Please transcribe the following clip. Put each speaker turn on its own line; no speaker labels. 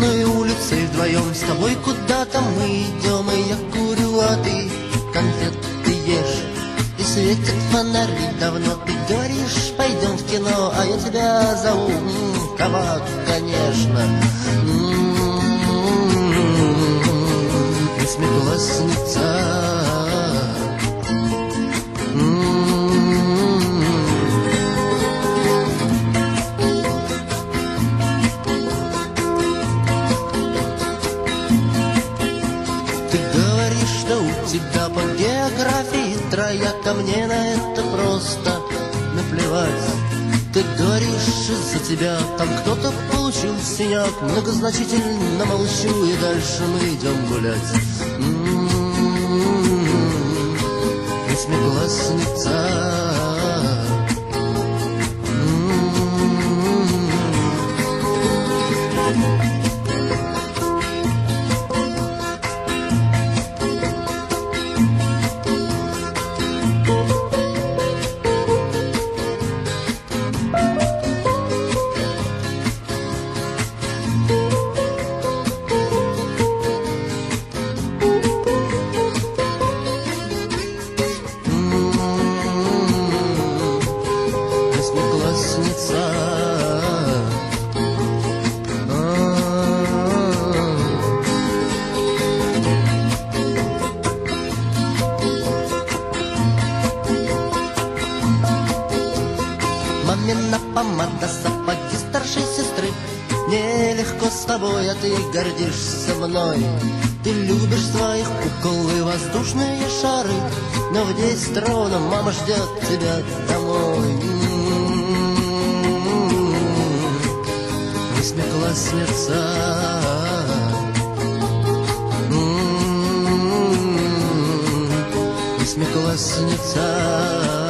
темной улицей вдвоем с тобой куда-то мы идем, и я курю, а ты конфеты ешь. И светят фонари, давно ты говоришь, пойдем в кино, а я тебя зову, кабак, конечно. Восьмиклассница. Ты говоришь, что у тебя по географии трояка, мне на это просто наплевать. Ты говоришь, из-за тебя там кто-то получил синяк, многозначительно молчу, и дальше мы идем гулять. Восьмиклассница. Мамина помада, сапоги старшей сестры. Нелегко с тобой, а ты гордишься мной. Ты любишь своих кукол и воздушные шары, но в 10 ровно мама ждет тебя домой. Восьмиклассница. Восьмиклассница.